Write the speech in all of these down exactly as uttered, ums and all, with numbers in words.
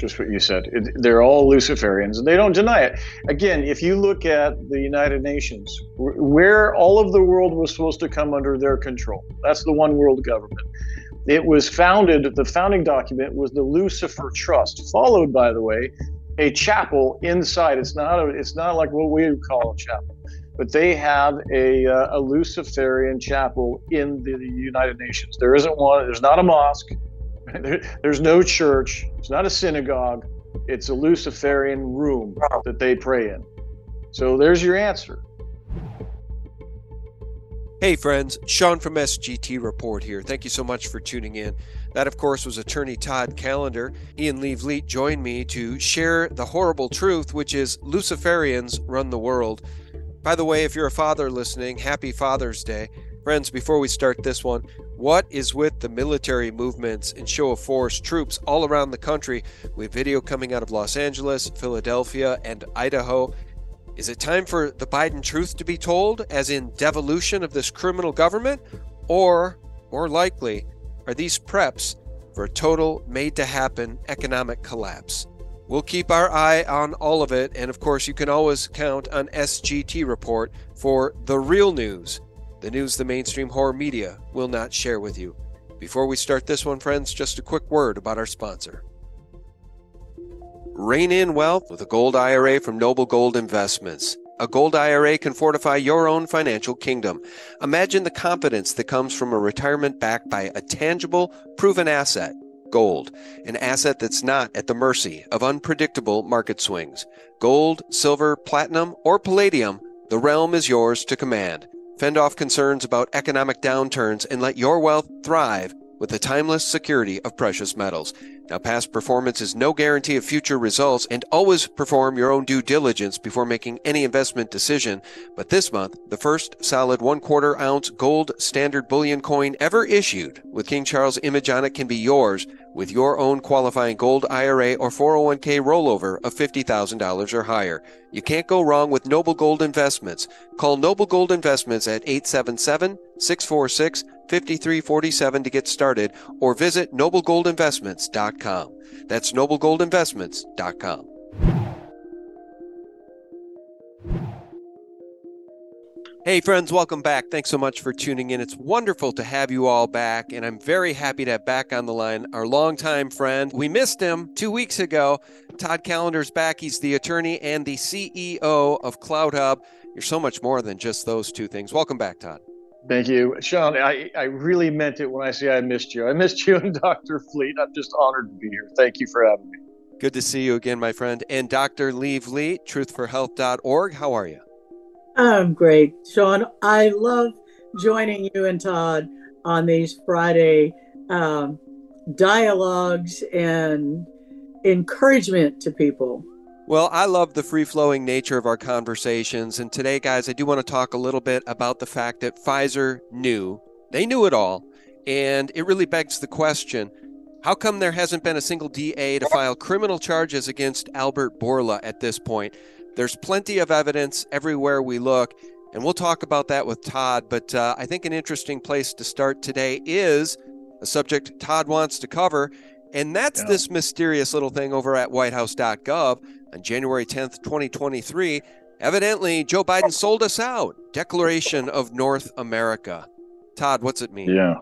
just what you said. It, they're all Luciferians, and they don't deny it. Again, if you look at the United Nations, where all of the world was supposed to come under their control, that's the one world government. It was founded, the founding document was the Lucifer Trust, followed, by the way, a chapel inside. It's not a, it's not like what we would call a chapel, but they have a, uh, a Luciferian chapel in the, the United Nations. There isn't one. There's not a mosque. There, there's no church. It's not a synagogue. It's a Luciferian room that they pray in. So there's your answer. Hey friends, Sean from S G T Report here. Thank you so much for tuning in. That, of course, was attorney Todd Callender. He and Lee Vliet joined me to share the horrible truth, which is Luciferians run the world. By the way, if you're a father listening, happy Father's Day. Friends, before we start this one, what is with the military movements and show of force troops all around the country with video coming out of Los Angeles, Philadelphia, and Idaho? Is it time for the Biden truth to be told, as in devolution of this criminal government? Or, more likely, are these preps for a total made-to-happen economic collapse? We'll keep our eye on all of it, and of course you can always count on S G T Report for the real news, the news the mainstream horror media will not share with you. Before we start this one, friends, just a quick word about our sponsor. Rein in wealth with a gold I R A from Noble Gold Investments. A gold I R A can fortify your own financial kingdom. Imagine the confidence that comes from a retirement backed by a tangible, proven asset, gold, an asset that's not at the mercy of unpredictable market swings. Gold, silver, platinum, or palladium, the realm is yours to command. Fend off concerns about economic downturns and let your wealth thrive with the timeless security of precious metals. Now, past performance is no guarantee of future results, and always perform your own due diligence before making any investment decision. But this month, the first solid one quarter ounce gold standard bullion coin ever issued with King Charles image on it can be yours with your own qualifying gold I R A or four oh one k rollover of fifty thousand dollars or higher. You can't go wrong with Noble Gold Investments. Call Noble Gold Investments at eight seven seven, six four six, five three four seven to get started, or visit noble gold investments dot com. That's noble gold investments dot com. Hey friends, welcome back. Thanks so much for tuning in. It's wonderful to have you all back, and I'm very happy to have back on the line our longtime friend. We missed him two weeks ago. Todd Callender's back. He's the attorney and the C E O of CloutHub. You're so much more than just those two things. Welcome back, Todd. Thank you. Sean, I, I really meant it when I say I missed you. I missed you and Doctor Vliet. I'm just honored to be here. Thank you for having me. Good to see you again, my friend. And Doctor Lee Vliet, truth for health dot org. How are you? I'm great, Sean. I love joining you and Todd on these Friday um, dialogues and encouragement to people. Well, I love the free-flowing nature of our conversations. And today, guys, I do want to talk a little bit about the fact that Pfizer knew. They knew it all. And it really begs the question, how come there hasn't been a single D A to file criminal charges against Albert Bourla at this point? There's plenty of evidence everywhere we look, and we'll talk about that with Todd. But uh, I think an interesting place to start today is a subject Todd wants to cover, and that's yeah. this mysterious little thing over at white house dot gov on January tenth, twenty twenty-three. Evidently, Joe Biden sold us out. Declaration of North America. Todd, what's it mean? Yeah.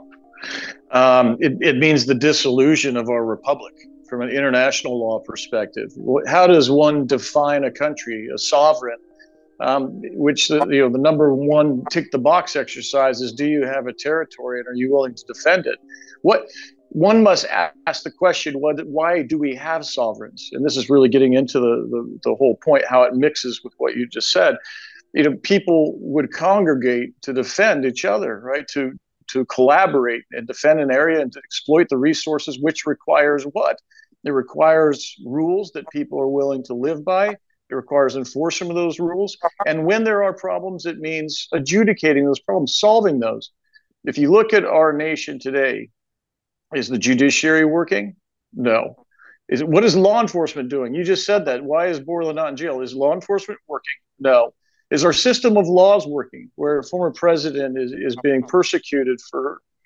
Um, it, it means the dissolution of our republic. From an international law perspective, how does one define a country, a sovereign, um, which the, you know the number one tick the box exercise is: do you have a territory and are you willing to defend it? What one must ask the question: what, why do we have sovereigns? And this is really getting into the, the the whole point, how it mixes with what you just said. You know, people would congregate to defend each other, right? To to collaborate and defend an area and to exploit the resources, which requires what? It requires rules that people are willing to live by. It requires enforcement of those rules. And when there are problems, it means adjudicating those problems, solving those. If you look at our nation today, is the judiciary working? No. Is it, what is law enforcement doing? You just said that. Why is Bourla not in jail? Is law enforcement working? No. Is our system of laws working, where a former president is, is being persecuted for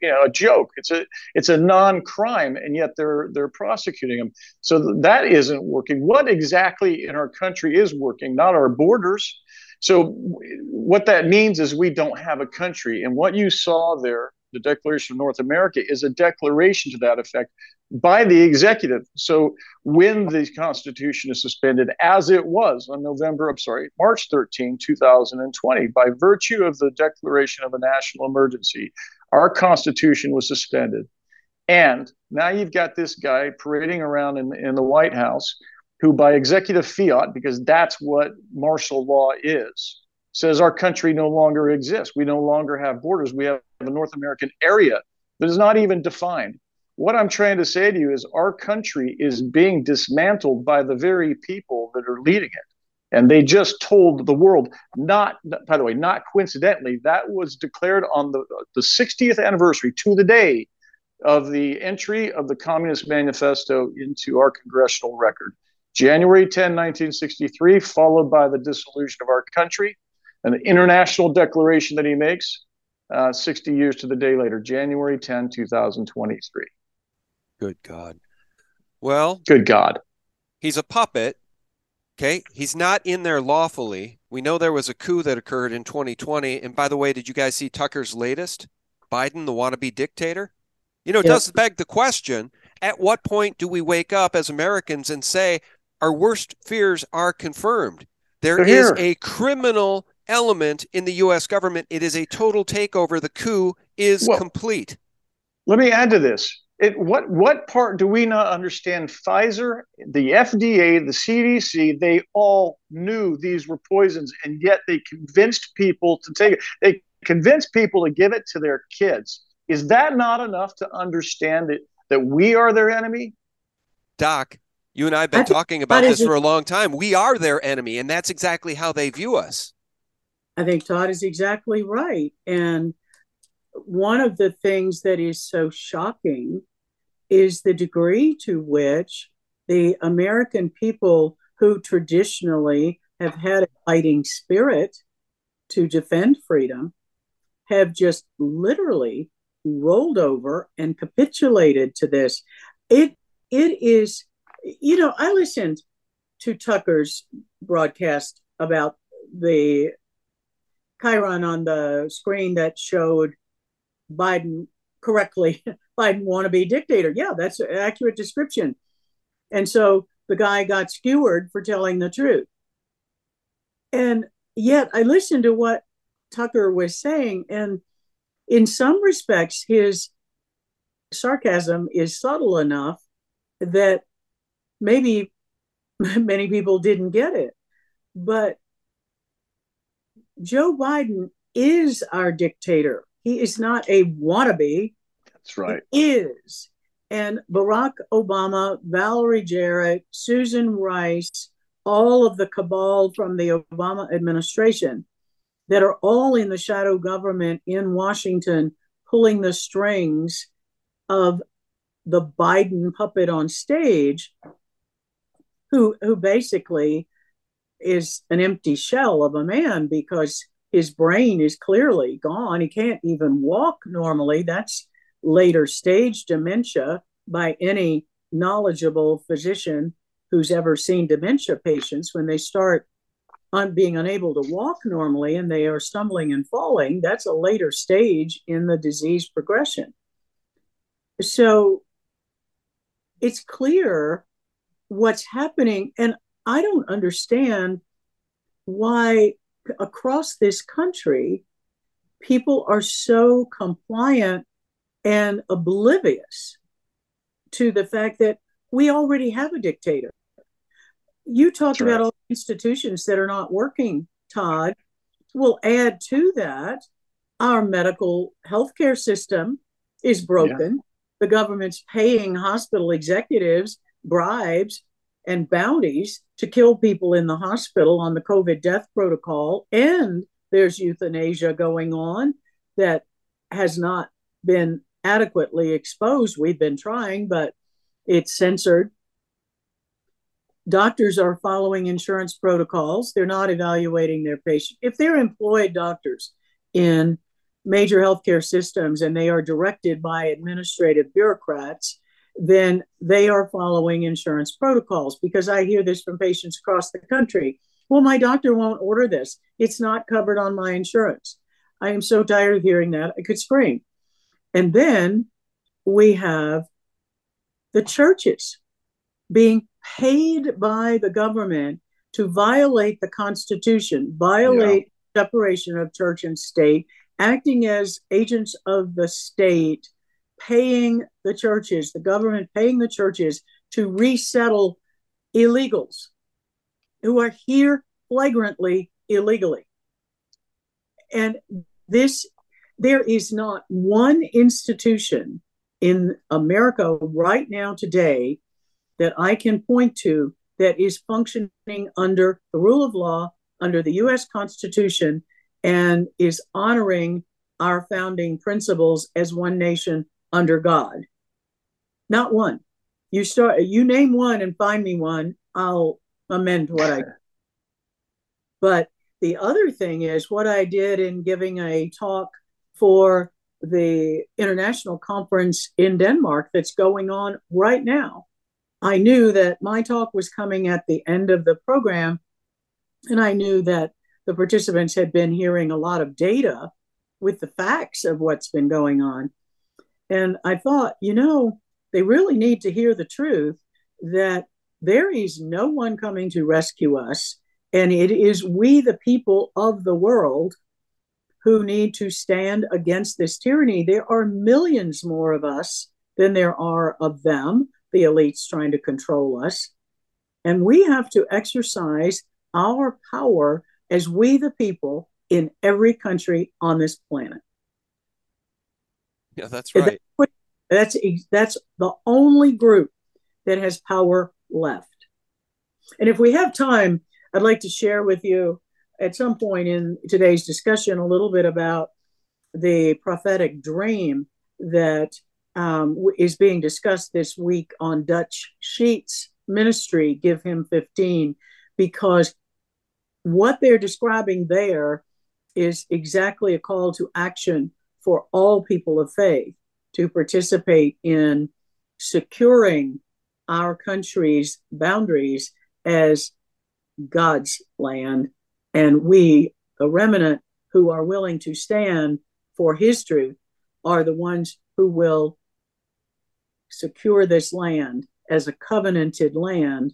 you know, a joke. It's a it's a non-crime, and yet they're they're prosecuting them. So that isn't working. What exactly in our country is working? Not our borders. So what that means is we don't have a country. And what you saw there, the Declaration of North America, is a declaration to that effect by the executive. So when the Constitution is suspended, as it was on November, I'm sorry, March thirteenth, two thousand twenty, by virtue of the declaration of a national emergency, our Constitution was suspended. And now you've got this guy parading around in, in the White House who, by executive fiat, because that's what martial law is, says our country no longer exists. We no longer have borders. We have a North American area that is not even defined. What I'm trying to say to you is our country is being dismantled by the very people that are leading it. And they just told the world, not, by the way, not coincidentally, that was declared on the, the sixtieth anniversary to the day of the entry of the Communist Manifesto into our congressional record. January tenth, nineteen sixty-three, followed by the dissolution of our country, an international declaration that he makes uh, sixty years to the day later, January tenth, two thousand twenty-three. Good God. Well, good God. He's a puppet. Okay. He's not in there lawfully. We know there was a coup that occurred in twenty twenty. And by the way, did you guys see Tucker's latest? Biden, the wannabe dictator? You know, it yep. does beg the question, at what point do we wake up as Americans and say our worst fears are confirmed? There They're is here. a criminal element in the U S government. It is a total takeover. The coup is well, complete. Let me add to this. It, what what part do we not understand? Pfizer, the F D A, the C D C, they all knew these were poisons, and yet they convinced people to take it. They convinced people to give it to their kids. Is that not enough to understand it, that we are their enemy? Doc, you and I have been talking about this for a long time. We are their enemy, and that's exactly how they view us. I think Todd is exactly right. And one of the things that is so shocking is the degree to which the American people, who traditionally have had a fighting spirit to defend freedom, have just literally rolled over and capitulated to this. It it is, you know, I listened to Tucker's broadcast about the chyron on the screen that showed Biden correctly, Biden wannabe dictator. Yeah, that's an accurate description. And so the guy got skewered for telling the truth. And yet I listened to what Tucker was saying, and in some respects, his sarcasm is subtle enough that maybe many people didn't get it. But Joe Biden is our dictator. He is not a wannabe. That's right. He is. And Barack Obama, Valerie Jarrett, Susan Rice, all of the cabal from the Obama administration that are all in the shadow government in Washington, pulling the strings of the Biden puppet on stage, who, who basically is an empty shell of a man because his brain is clearly gone. He can't even walk normally. That's later stage dementia by any knowledgeable physician who's ever seen dementia patients. When they start on being unable to walk normally and they are stumbling and falling, that's a later stage in the disease progression. So it's clear what's happening. And I don't understand why across this country, people are so compliant and oblivious to the fact that we already have a dictator. You talked about all the institutions that are not working, Todd. We'll add to that, our medical healthcare system is broken. Yeah. The government's paying hospital executives bribes and bounties to kill people in the hospital on the COVID death protocol. And there's euthanasia going on that has not been adequately exposed. We've been trying, but it's censored. Doctors are following insurance protocols. They're not evaluating their patient. If they're employed doctors in major healthcare systems and they are directed by administrative bureaucrats, then they are following insurance protocols. Because I hear this from patients across the country. Well, my doctor won't order this. It's not covered on my insurance. I am so tired of hearing that I could scream. And then we have the churches being paid by the government to violate the Constitution, violate yeah. separation of church and state, acting as agents of the state, paying the churches, the government paying the churches to resettle illegals who are here flagrantly illegally. And this, there is not one institution in America right now today that I can point to that is functioning under the rule of law, under the U S Constitution, and is honoring our founding principles as one nation under God. Not one. You start, you name one and find me one, I'll amend what I. But the other thing is what I did in giving a talk for the international conference in Denmark that's going on right now. I knew that my talk was coming at the end of the program, and I knew that the participants had been hearing a lot of data with the facts of what's been going on. And I thought, you know, they really need to hear the truth that there is no one coming to rescue us, and it is we, the people of the world, who need to stand against this tyranny. There are millions more of us than there are of them, the elites trying to control us. And we have to exercise our power as we, the people, in every country on this planet. Yeah, that's right. That's, that's the only group that has power left. And if we have time, I'd like to share with you at some point in today's discussion a little bit about the prophetic dream that um, is being discussed this week on Dutch Sheets ministry, Give Him fifteen, because what they're describing there is exactly a call to action for all people of faith to participate in securing our country's boundaries as God's land. And we, the remnant who are willing to stand for his truth, are the ones who will secure this land as a covenanted land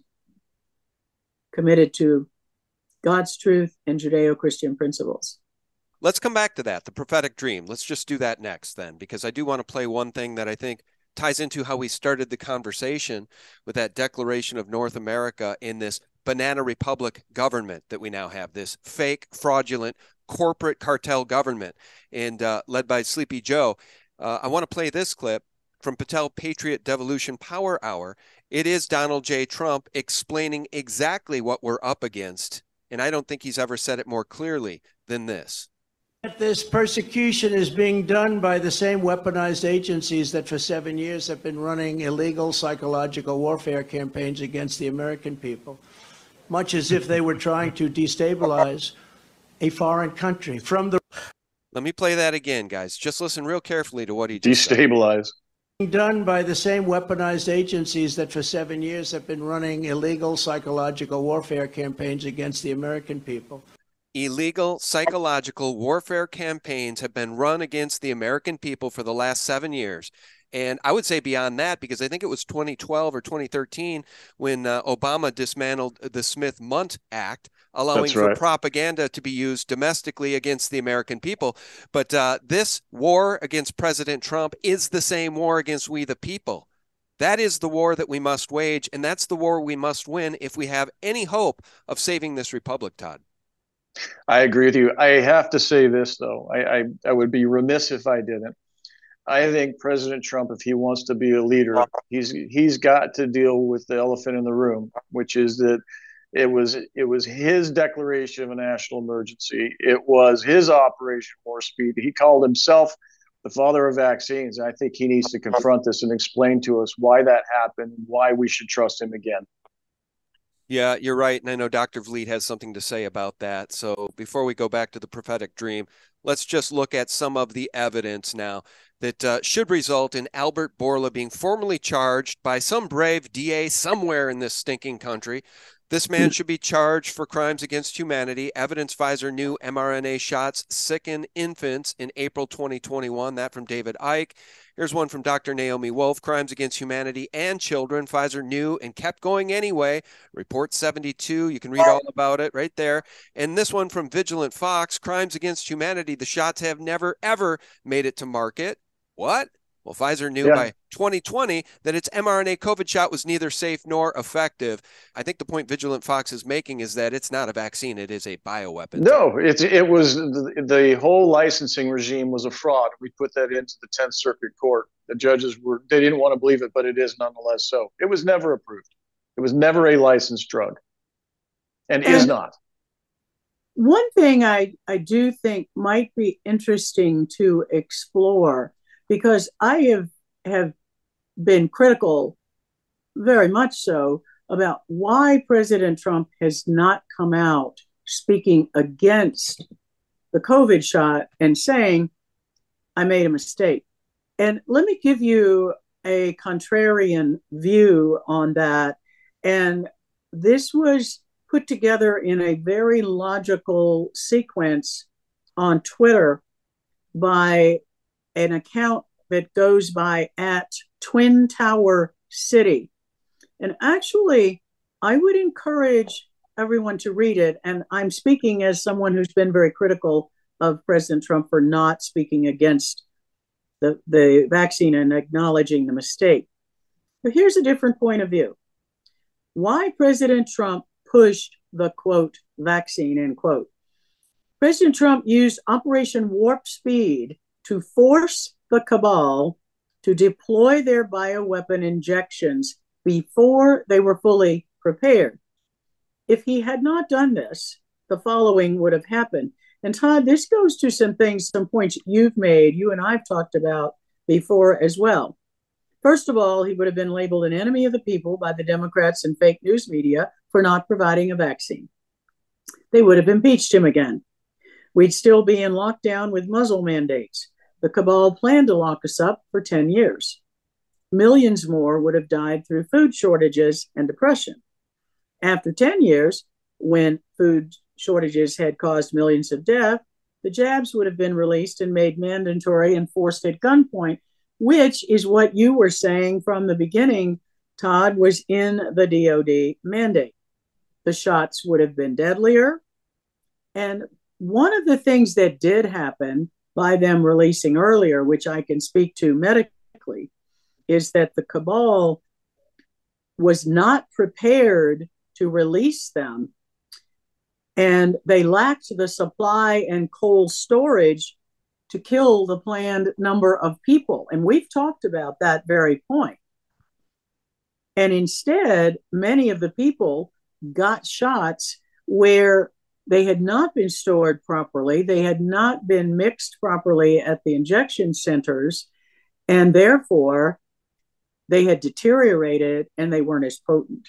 committed to God's truth and Judeo-Christian principles. Let's come back to that, the prophetic dream. Let's just do that next then, because I do want to play one thing that I think ties into how we started the conversation with that declaration of North America in this banana republic government that we now have, this fake, fraudulent, corporate cartel government, and uh, led by Sleepy Joe. Uh, I want to play this clip from Patel Patriot Devolution Power Hour. It is Donald J. Trump explaining exactly what we're up against, and I don't think he's ever said it more clearly than this. This persecution is being done by the same weaponized agencies that for seven years have been running illegal psychological warfare campaigns against the American people, much as if they were trying to destabilize a foreign country from the... Let me play that again, guys. Just listen real carefully to what he just destabilize. said. Being done by the same weaponized agencies that for seven years have been running illegal psychological warfare campaigns against the American people. Illegal psychological warfare campaigns have been run against the American people for the last seven years. And I would say beyond that, because I think it was twenty twelve or twenty thirteen when uh, Obama dismantled the Smith-Mundt Act, allowing That's right. for propaganda to be used domestically against the American people. But uh, this war against President Trump is the same war against we the people. That is the war that we must wage, and that's the war we must win if we have any hope of saving this republic, Todd. I agree with you. I have to say this, though. I, I, I would be remiss if I didn't. I think President Trump, if he wants to be a leader, he's he's got to deal with the elephant in the room, which is that it was it was his declaration of a national emergency. It was his Operation Warp Speed. He called himself the father of vaccines. I think he needs to confront this and explain to us why that happened, why we should trust him again. Yeah, you're right. And I know Doctor Vliet has something to say about that. So before we go back to the prophetic dream, Let's just look at some of the evidence now that uh, should result in Albert Bourla being formally charged by some brave D A somewhere in this stinking country. This man should be charged for crimes against humanity. Evidence Pfizer new mRNA shots sicken infants in April twenty twenty-one. That from David Icke. Here's one from Doctor Naomi Wolf. Crimes against humanity and children. Pfizer knew and kept going anyway. Report seventy-two. You can read all about it right there. And this one from Vigilant Fox. Crimes against humanity. The shots have never, ever made it to market. What? Well, Pfizer knew yeah. by twenty twenty that its mRNA COVID shot was neither safe nor effective. I think the point Vigilant Fox is making is that it's not a vaccine. It is a bioweapon. No, it, it was the, the whole licensing regime was a fraud. We put that into the tenth Circuit Court. The judges were, they didn't want to believe it, but it is nonetheless so. It was never approved. It was never a licensed drug and, and is not. One thing I, I do think might be interesting to explore, because I have, have been critical, very much so, about why President Trump has not come out speaking against the COVID shot and saying, I made a mistake. And let me give you a contrarian view on that. And this was put together in a very logical sequence on Twitter by an account that goes by at Twin Tower City. And actually, I would encourage everyone to read it. And I'm speaking as someone who's been very critical of President Trump for not speaking against the, the vaccine and acknowledging the mistake. But here's a different point of view. Why President Trump pushed the, quote, vaccine, end quote. President Trump used Operation Warp Speed to force the cabal to deploy their bioweapon injections before they were fully prepared. If he had not done this, the following would have happened. And Todd, this goes to some things, some points you've made, you and I've talked about before as well. First of all, he would have been labeled an enemy of the people by the Democrats and fake news media for not providing a vaccine. They would have impeached him again. We'd still be in lockdown with muzzle mandates. The cabal planned to lock us up for ten years. Millions more would have died through food shortages and depression. After ten years, when food shortages had caused millions of deaths, the jabs would have been released and made mandatory and forced at gunpoint, which is what you were saying from the beginning, Todd, was in the D O D mandate. The shots would have been deadlier. And one of the things that did happen by them releasing earlier, which I can speak to medically, is that the cabal was not prepared to release them. And they lacked the supply and cold storage to kill the planned number of people. And we've talked about that very point. And instead, many of the people got shots where they had not been stored properly. They had not been mixed properly at the injection centers. And therefore, they had deteriorated and they weren't as potent.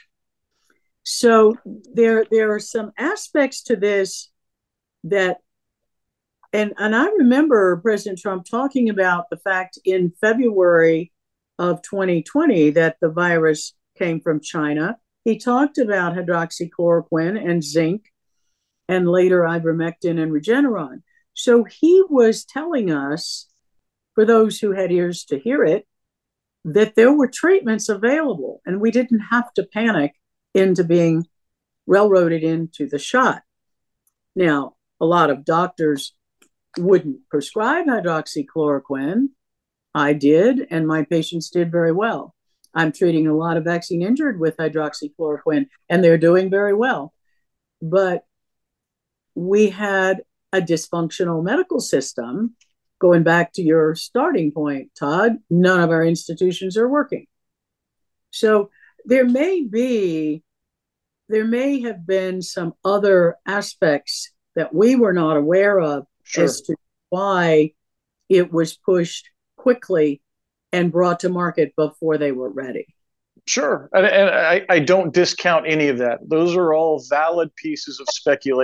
So there, there are some aspects to this that, and, and I remember President Trump talking about the fact in February of twenty twenty that the virus came from China. He talked about hydroxychloroquine and zinc, and later ivermectin and Regeneron. So he was telling us, for those who had ears to hear it, that there were treatments available and we didn't have to panic into being railroaded into the shot. Now, a lot of doctors wouldn't prescribe hydroxychloroquine. I did, and my patients did very well. I'm treating a lot of vaccine injured with hydroxychloroquine, and they're doing very well. But we had a dysfunctional medical system. Going back to your starting point, Todd, none of our institutions are working. So there may be, there may have been some other aspects that we were not aware of sure. as to why it was pushed quickly and brought to market before they were ready. Sure. And, and I, I don't discount any of that. Those are all valid pieces of speculation.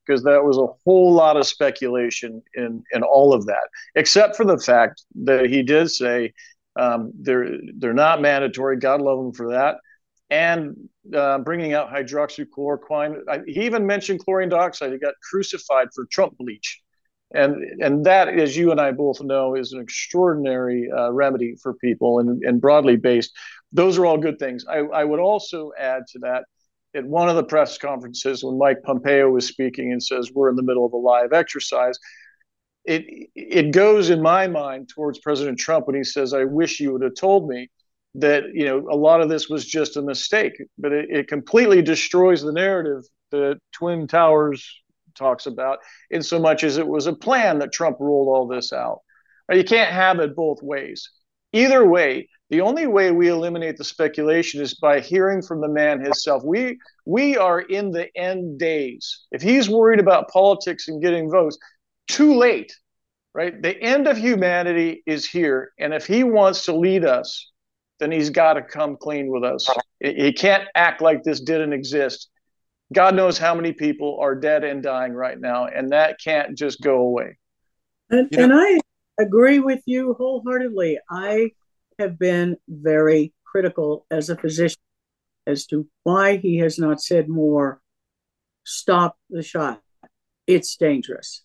because that was a whole lot of speculation in, in all of that, except for the fact that he did say um, they're, they're not mandatory. God love him for that. And uh, bringing out hydroxychloroquine. I, he even mentioned chlorine dioxide. He got crucified for Trump bleach. And, and that, as you and I both know, is an extraordinary uh, remedy for people and, and broadly based. Those are all good things. I, I would also add to that, at one of the press conferences when Mike Pompeo was speaking and says we're in the middle of a live exercise, it it goes in my mind towards President Trump when he says, I wish you would have told me that, you know, a lot of this was just a mistake. But it, it completely destroys the narrative that Twin Towers talks about, in so much as it was a plan that Trump rolled all this out. You can't have it both ways. Either way, the only way we eliminate the speculation is by hearing from the man himself. We we are in the end days. If he's worried about politics and getting votes, too late, right? The end of humanity is here. And if he wants to lead us, then he's got to come clean with us. He can't act like this didn't exist. God knows how many people are dead and dying right now, and that can't just go away. And, you know, and I agree with you wholeheartedly. I have been very critical as a physician as to why he has not said more. Stop the shot. It's dangerous.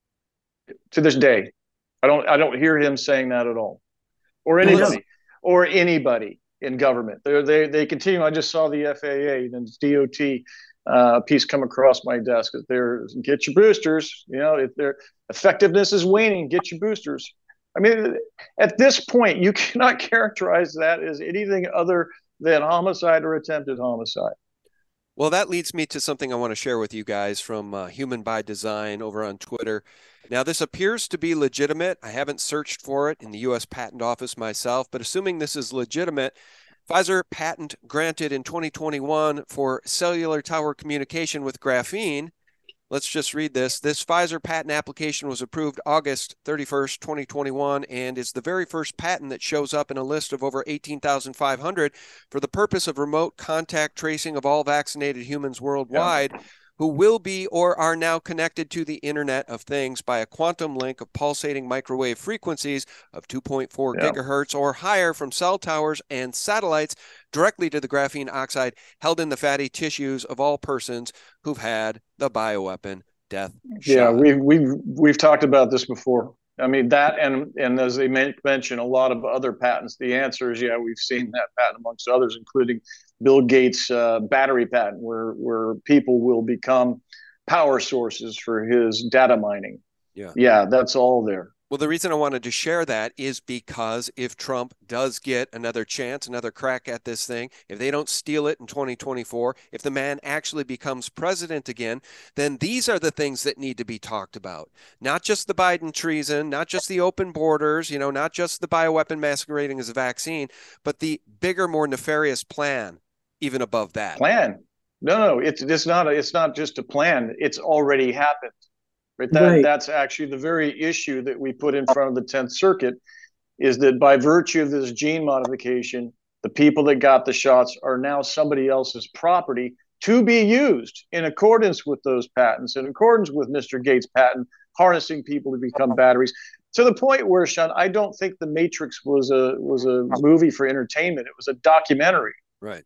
To this day, I don't. I don't hear him saying that at all, or anybody, or anybody in government. They they they continue. I just saw the F A A and D O T. Uh, piece come across my desk. They're get your boosters. You know, if their effectiveness is waning, get your boosters. I mean, at this point, you cannot characterize that as anything other than homicide or attempted homicide. Well, that leads me to something I want to share with you guys from uh, Human by Design over on Twitter. Now, this appears to be legitimate. I haven't searched for it in the U S Patent Office myself, but assuming this is legitimate, Pfizer patent granted in twenty twenty-one for cellular tower communication with graphene. Let's just read this. This Pfizer patent application was approved August thirty-first, twenty twenty-one, and is the very first patent that shows up in a list of over eighteen thousand five hundred for the purpose of remote contact tracing of all vaccinated humans worldwide, yeah, who will be or are now connected to the Internet of Things by a quantum link of pulsating microwave frequencies of two point four yeah. gigahertz or higher from cell towers and satellites directly to the graphene oxide held in the fatty tissues of all persons who've had the bioweapon death shot. Yeah, we've, we've, we've talked about this before. I mean, that and, and as they mentioned, a lot of other patents, the answer is, yeah, we've seen that patent amongst others, including Bill Gates' uh, battery patent, where, where people will become power sources for his data mining. Yeah, yeah, that's all there. Well, the reason I wanted to share that is because if Trump does get another chance, another crack at this thing, if they don't steal it in twenty twenty-four, if the man actually becomes president again, then these are the things that need to be talked about. Not just the Biden treason, not just the open borders, you know, not just the bioweapon masquerading as a vaccine, but the bigger, more nefarious plan, even above that. Plan? No, no, it's, it's, not, a, it's not just a plan. It's already happened. Right? That, right. That's actually the very issue that we put in front of the tenth Circuit, is that by virtue of this gene modification, the people that got the shots are now somebody else's property to be used in accordance with those patents, in accordance with Mister Gates' patent, harnessing people to become batteries. To the point where, Sean, I don't think The Matrix was a was a movie for entertainment. It was a documentary. Right.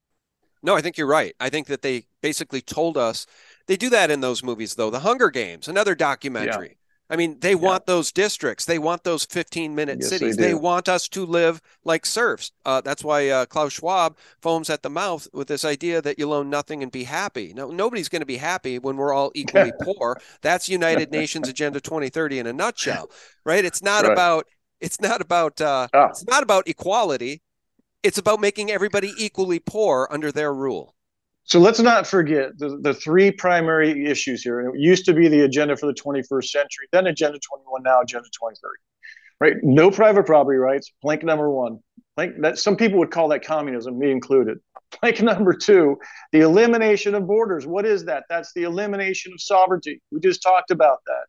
No, I think you're right. I think that they basically told us. They do that in those movies, though. The Hunger Games, another documentary. Yeah. I mean, they yeah. want those districts. They want those fifteen-minute yes, cities. They, they want us to live like serfs. Uh, that's why uh, Klaus Schwab foams at the mouth with this idea that you'll own nothing and be happy. No, nobody's going to be happy when we're all equally poor. That's United Nations Agenda twenty thirty in a nutshell, right? It's not right. about. It's not about. Uh, ah. It's not about equality. It's about making everybody equally poor under their rule. So let's not forget the, the three primary issues here. And it used to be the agenda for the twenty-first century, then Agenda twenty-one, now Agenda twenty thirty. Right? No private property rights, plank number one. Plank, that, some people would call that communism, me included. Plank number two, the elimination of borders. What is that? That's the elimination of sovereignty. We just talked about that.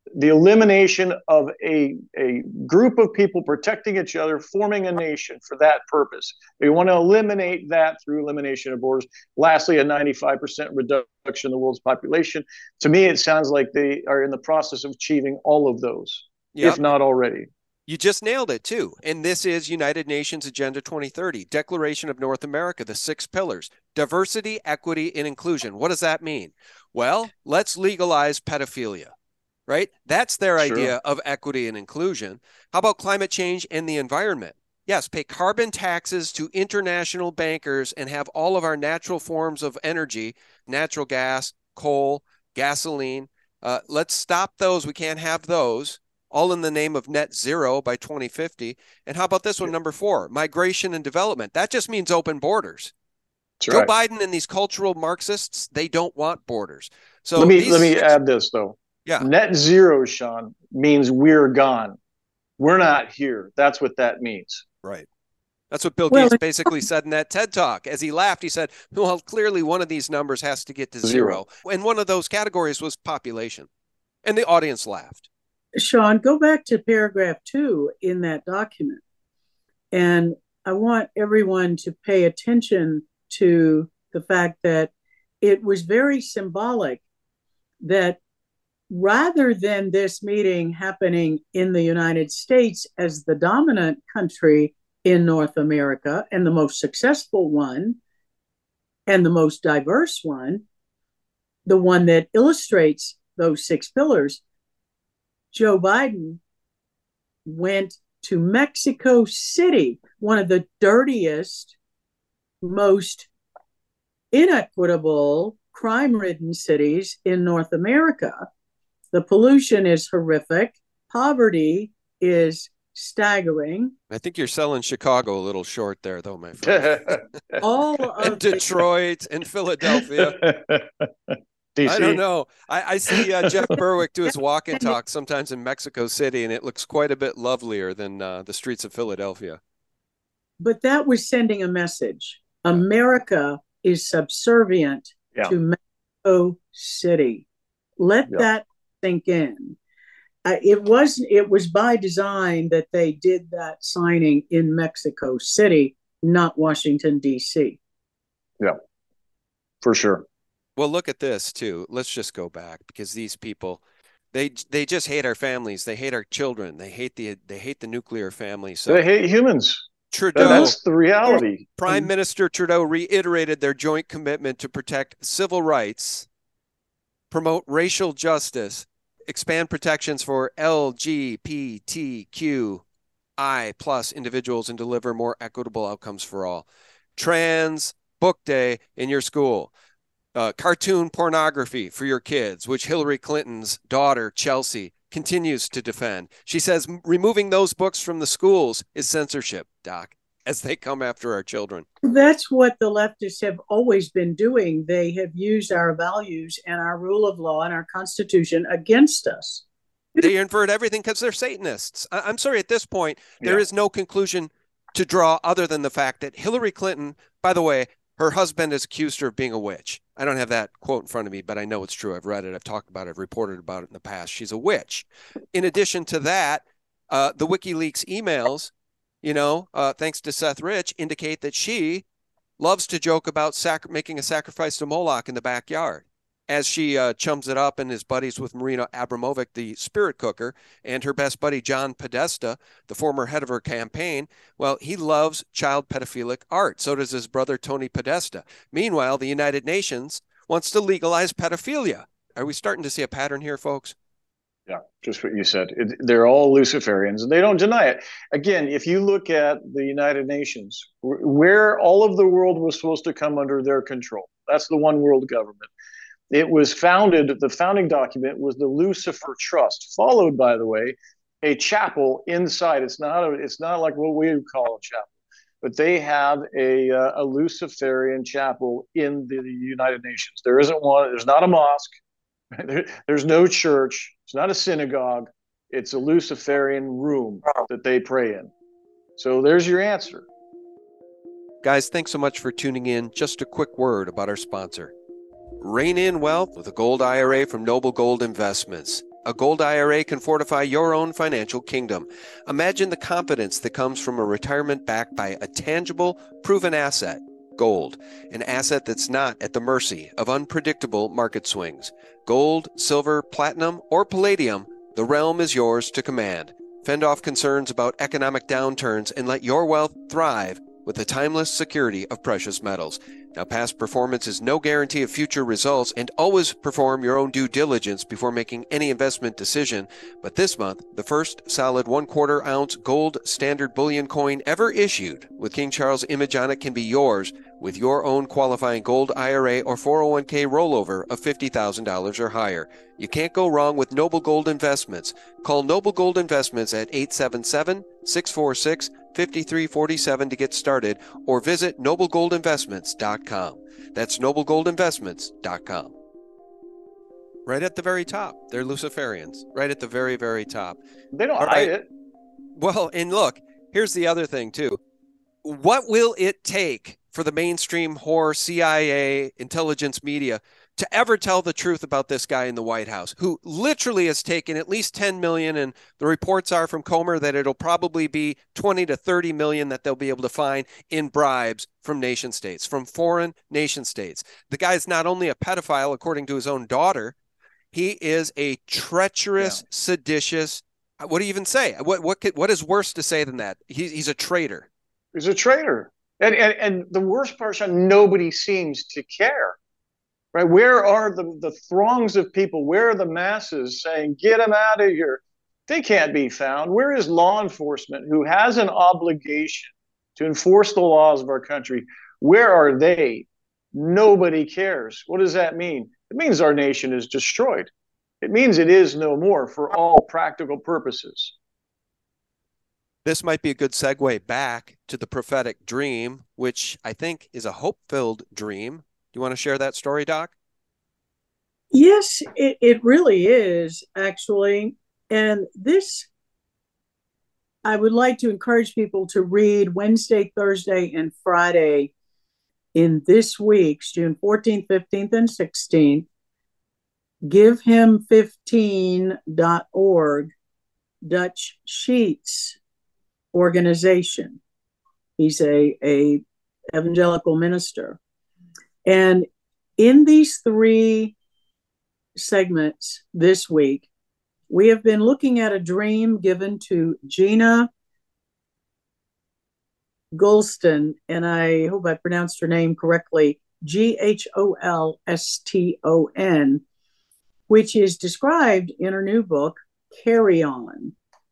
the elimination of a, a group of people protecting each other, forming a nation for that purpose. They want to eliminate that through elimination of borders. Lastly, a ninety-five percent reduction in the world's population. To me, it sounds like they are in the process of achieving all of those, yep. if not already. You just nailed it, too. And this is United Nations Agenda twenty thirty, Declaration of North America, the six pillars: diversity, equity, and inclusion. What does that mean? Well, let's legalize pedophilia. Right? That's their sure. idea of equity and inclusion. How about climate change and the environment? Yes, pay carbon taxes to international bankers and have all of our natural forms of energy, natural gas, coal, gasoline. Uh, let's stop those. We can't have those, all in the name of net zero by twenty fifty. And how about this one, number four, migration and development? That just means open borders. That's Joe right. Biden and these cultural Marxists, they don't want borders. So let me these let me six- add this, though. Yeah. Net zero, Sean, means we're gone. We're not here. That's what that means. Right. That's what Bill well, Gates basically said in that TED Talk. As he laughed, he said, well, clearly one of these numbers has to get to zero. zero. And one of those categories was population. And the audience laughed. Sean, go back to paragraph two in that document. And I want everyone to pay attention to the fact that it was very symbolic that rather than this meeting happening in the United States as the dominant country in North America and the most successful one and the most diverse one, the one that illustrates those six pillars, Joe Biden went to Mexico City, one of the dirtiest, most inequitable, crime-ridden cities in North America. The pollution is horrific. Poverty is staggering. I think you're selling Chicago a little short there, though, my friend. All of and Detroit the- and Philadelphia. D C. I don't know. I, I see uh, Jeff Berwick do his walk and talk sometimes in Mexico City, and it looks quite a bit lovelier than uh, the streets of Philadelphia. But that was sending a message. America is subservient yeah. to Mexico City. Let yeah. that sink in. Uh, it was it was by design that they did that signing in Mexico City, not Washington, D C. Yeah, for sure. Well, look at this, too. Let's just go back, because these people, they they just hate our families. They hate our children. They hate the they hate the nuclear family. So they hate humans. Trudeau, that's the reality. Prime Minister Trudeau reiterated their joint commitment to protect civil rights, promote racial justice, expand protections for L G B T Q I plus individuals, and deliver more equitable outcomes for all. Trans Book Day in your school. Uh, cartoon pornography for your kids, which Hillary Clinton's daughter, Chelsea, continues to defend. She says removing those books from the schools is censorship, Doc, as they come after our children. That's what the leftists have always been doing. They have used our values and our rule of law and our Constitution against us. They invert everything because they're Satanists. I- I'm sorry, at this point, there yeah. is no conclusion to draw other than the fact that Hillary Clinton, by the way, her husband has accused her of being a witch. I don't have that quote in front of me, but I know it's true. I've read it. I've talked about it. I've reported about it in the past. She's a witch. In addition to that, uh, the WikiLeaks emails, you know, uh, thanks to Seth Rich, indicate that she loves to joke about sac- making a sacrifice to Moloch in the backyard, as she uh, chums it up and is buddies with Marina Abramovic, the spirit cooker, and her best buddy, John Podesta, the former head of her campaign. Well, he loves child pedophilic art. So does his brother, Tony Podesta. Meanwhile, the United Nations wants to legalize pedophilia. Are we starting to see a pattern here, folks? Yeah, just what you said. It, they're all Luciferians, and they don't deny it. Again, if you look at the United Nations, where all of the world was supposed to come under their control, that's the one world government. It was founded, the founding document was the Lucifer Trust, followed, by the way, a chapel inside. It's not a, it's not like what we would call a chapel, but they have a, uh, a Luciferian chapel in the, the United Nations. There isn't one, there's not a mosque, there, there's no church, it's not a synagogue, it's a Luciferian room that they pray in. So there's your answer. Guys, thanks so much for tuning in. Just a quick word about our sponsor. Rein in wealth with a gold I R A from Noble Gold Investments. A gold I R A can fortify your own financial kingdom. Imagine the confidence that comes from a retirement backed by a tangible, proven asset, gold, an asset that's not at the mercy of unpredictable market swings. Gold, silver, platinum, or palladium, the realm is yours to command. Fend off concerns about economic downturns and let your wealth thrive with the timeless security of precious metals. Now, past performance is no guarantee of future results, and always perform your own due diligence before making any investment decision. But this month, the first solid one quarter ounce gold standard bullion coin ever issued with King Charles image on it can be yours with your own qualifying gold I R A or four oh one k rollover of fifty thousand dollars or higher. You can't go wrong with Noble Gold Investments. Call Noble Gold Investments at eight seven seven, six four six, five three four seven to get started, or visit noble gold investments dot com. That's noble gold investments dot com. Right at the very top, they're Luciferians. Right at the very, very top. They don't All hide right. it. Well, and look, here's the other thing, too. What will it take for the mainstream horror, C I A, intelligence media to ever tell the truth about this guy in the White House, who literally has taken at least ten million, and the reports are from Comer that it'll probably be twenty to thirty million that they'll be able to find in bribes from nation states, from foreign nation states. The guy's not only a pedophile, according to his own daughter, he is a treacherous, yeah. seditious, what do you even say? What what could, what is worse to say than that? He, he's a traitor. He's a traitor. And, and, and the worst part is nobody seems to care. Right? Where are the, the throngs of people? Where are the masses saying, get them out of here? They can't be found. Where is law enforcement who has an obligation to enforce the laws of our country? Where are they? Nobody cares. What does that mean? It means our nation is destroyed. It means it is no more for all practical purposes. This might be a good segue back to the prophetic dream, which I think is a hope-filled dream. You want to share that story, Doc? Yes, it, it really is, actually. And this, I would like to encourage people to read Wednesday, Thursday, and Friday in this week's, June fourteenth, fifteenth, and sixteenth, give him fifteen dot org, Dutch Sheets organization. He's a, a evangelical minister. And in these three segments this week, we have been looking at a dream given to Gina Gholston, and I hope I pronounced her name correctly, G H O L S T O N, which is described in her new book, Carry On.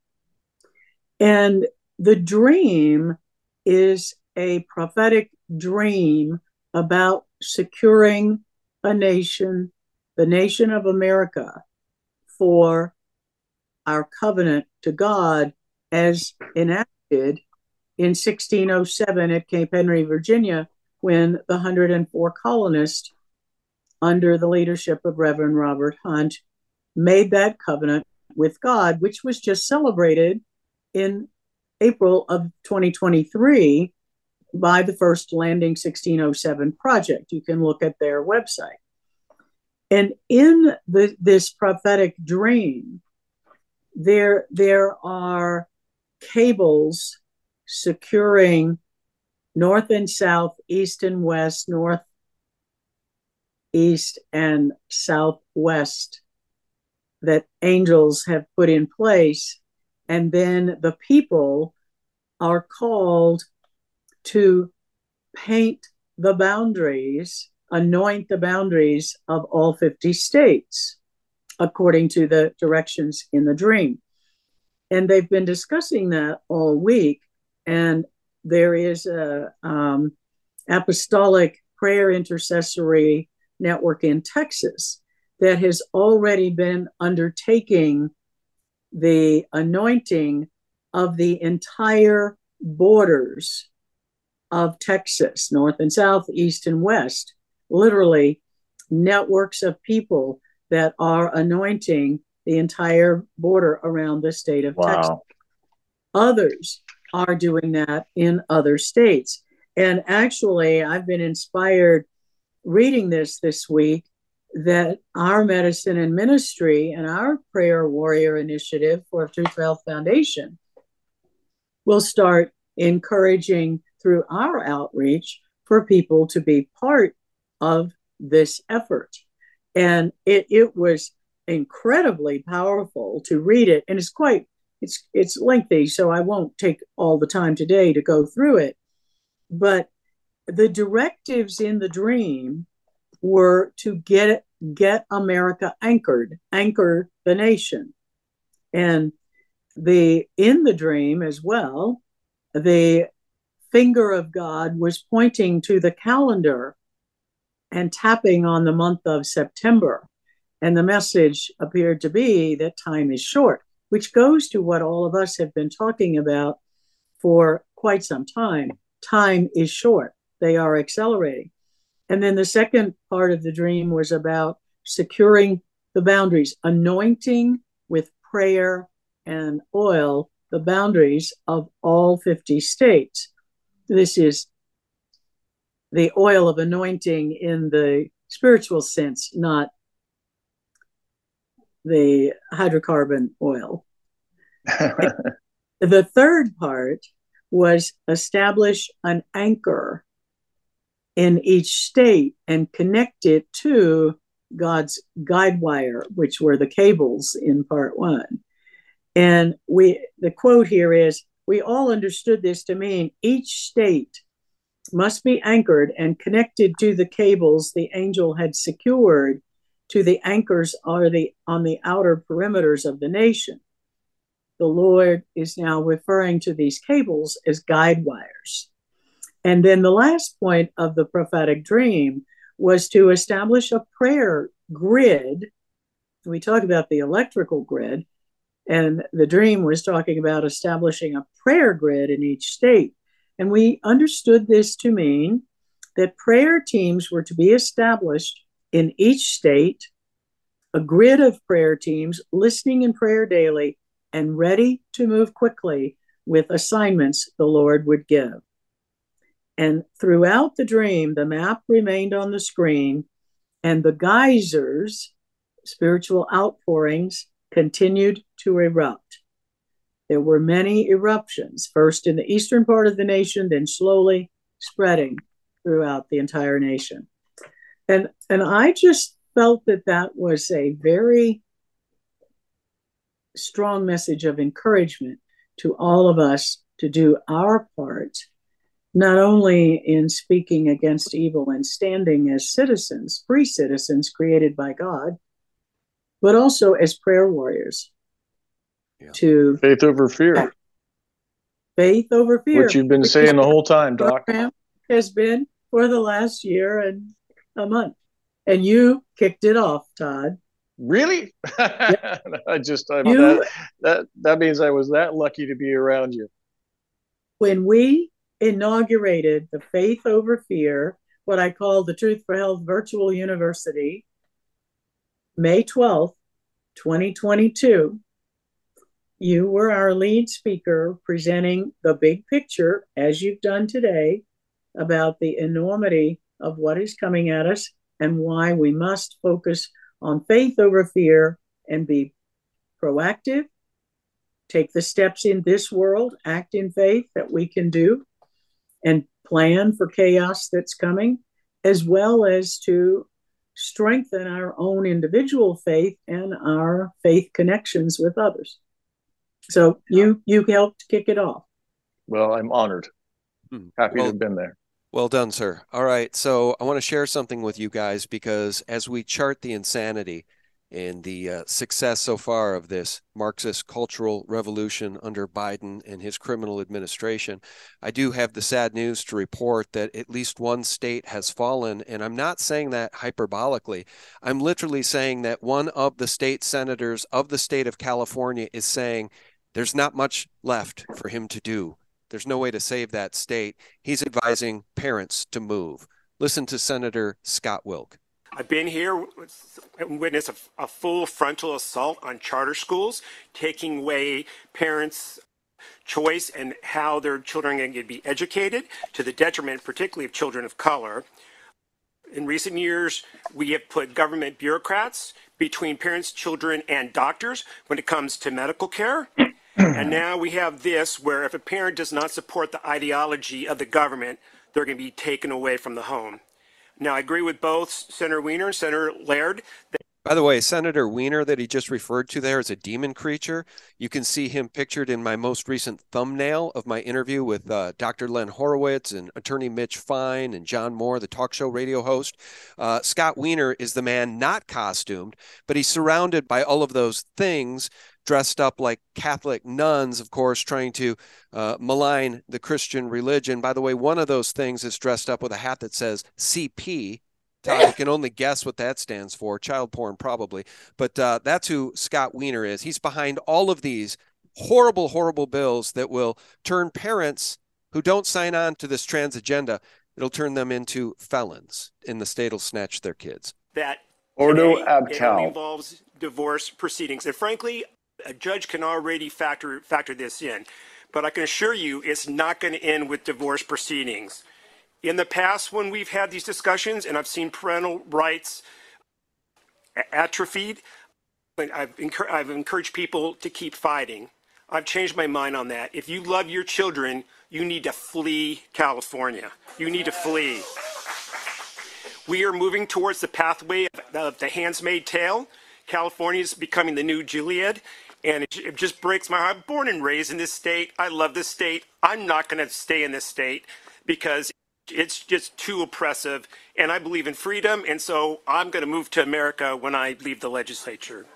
And the dream is a prophetic dream about securing a nation, the nation of America, for our covenant to God as enacted in sixteen oh seven at Cape Henry, Virginia, when the one hundred four colonists, under the leadership of Reverend Robert Hunt, made that covenant with God, which was just celebrated in April of twenty twenty-three by the First Landing sixteen oh seven project. You can look at their website. And in the, this prophetic dream, there, there are cables securing north and south, east and west, north, east, and southwest that angels have put in place. And then the people are called to paint the boundaries, anoint the boundaries of all fifty states, according to the directions in the dream. And they've been discussing that all week. And there is a um, apostolic prayer intercessory network in Texas that has already been undertaking the anointing of the entire borders of Texas, north and south, east and west, literally networks of people that are anointing the entire border around the state of Wow. Texas. Others are doing that in other states. And actually, I've been inspired reading this this week that our medicine and ministry and our prayer warrior initiative for Truth for Health Foundation will start encouraging through our outreach for people to be part of this effort. And it, it was incredibly powerful to read it. And it's quite, it's, it's lengthy, so I won't take all the time today to go through it. But the directives in the dream were to get get America anchored, anchor the nation. And the in the dream as well, the finger of God was pointing to the calendar and tapping on the month of September. And the message appeared to be that time is short, which goes to what all of us have been talking about for quite some time. Time is short. They are accelerating. And then the second part of the dream was about securing the boundaries, anointing with prayer and oil the boundaries of all fifty states. This is the oil of anointing in the spiritual sense, not the hydrocarbon oil. The third part was establish an anchor in each state and connect it to God's guide wire, which were the cables in part one. And we, the quote here is, we all understood this to mean each state must be anchored and connected to the cables the angel had secured to the anchors are the, on the outer perimeters of the nation. The Lord is now referring to these cables as guide wires. And then the last point of the prophetic dream was to establish a prayer grid. We talk about the electrical grid, and the dream was talking about establishing a prayer grid in each state. And we understood this to mean that prayer teams were to be established in each state, a grid of prayer teams listening in prayer daily and ready to move quickly with assignments the Lord would give. And throughout the dream, the map remained on the screen, and the geysers, spiritual outpourings, continued to erupt. There were many eruptions, first in the eastern part of the nation, then slowly spreading throughout the entire nation. And, and I just felt that that was a very strong message of encouragement to all of us to do our part, not only in speaking against evil and standing as citizens, free citizens created by God, but also as prayer warriors. Yeah. To faith over fear. Faith over fear. What you've been saying the whole time, Doc. Has been for the last year and a month. And you kicked it off, Todd. Really? Yep. I just, I, you, that, that, that means I was that lucky to be around you. When we inaugurated the Faith Over Fear, what I call the Truth for Health Virtual University, May twelfth, twenty twenty-two, you were our lead speaker presenting the big picture, as you've done today, about the enormity of what is coming at us and why we must focus on faith over fear and be proactive, take the steps in this world, act in faith that we can do, and plan for chaos that's coming, as well as to strengthen our own individual faith and our faith connections with others. So you you helped kick it off. Well, I'm honored. Happy well, to have been there. Well done, sir. All right. So I want to share something with you guys, because as we chart the insanity and the uh, success so far of this Marxist cultural revolution under Biden and his criminal administration, I do have the sad news to report that at least one state has fallen. And I'm not saying that hyperbolically. I'm literally saying that one of the state senators of the state of California is saying there's not much left for him to do. There's no way to save that state. He's advising parents to move. Listen to Senator Scott Wilk. I've been here and witnessed a, a full frontal assault on charter schools, taking away parents' choice and how their children are going to be educated, to the detriment particularly of children of color. in recent years, we have put government bureaucrats between parents, children, and doctors when it comes to medical care. And now we have this, where if a parent does not support the ideology of the government, they're going to be taken away from the home. Now, I agree with both Senator Wiener and Senator Laird. That By the way, Senator Wiener that he just referred to there is a demon creature. You can see him pictured in my most recent thumbnail of my interview with uh, Doctor Len Horowitz and attorney Mitch Fine and John Moore, the talk show radio host. Uh, Scott Wiener is the man not costumed, but he's surrounded by all of those things, dressed up like Catholic nuns, of course, trying to uh, malign the Christian religion. By the way, one of those things is dressed up with a hat that says C P. Todd, you can only guess what that stands for. Child porn, probably. But uh, that's who Scott Wiener is. He's behind all of these horrible, horrible bills that will turn parents who don't sign on to this trans agenda, it'll turn them into felons, and the state will snatch their kids. that Ordo today, ab it cal. only involves divorce proceedings. And frankly, a judge can already factor factor this in. But I can assure you it's not going to end with divorce proceedings. In the past, when we've had these discussions and I've seen parental rights atrophied, I've, encouraged, I've encouraged people to keep fighting. I've changed my mind on that. If you love your children, you need to flee California. You need to flee. We are moving towards the pathway of the Handmaid's Tale. California is becoming the new Gilead, and it, it just breaks my heart. I'm born and raised in this state. I love this state. I'm not going to stay in this state because it's just too oppressive, and I believe in freedom, and so I'm going to move to America when I leave the legislature.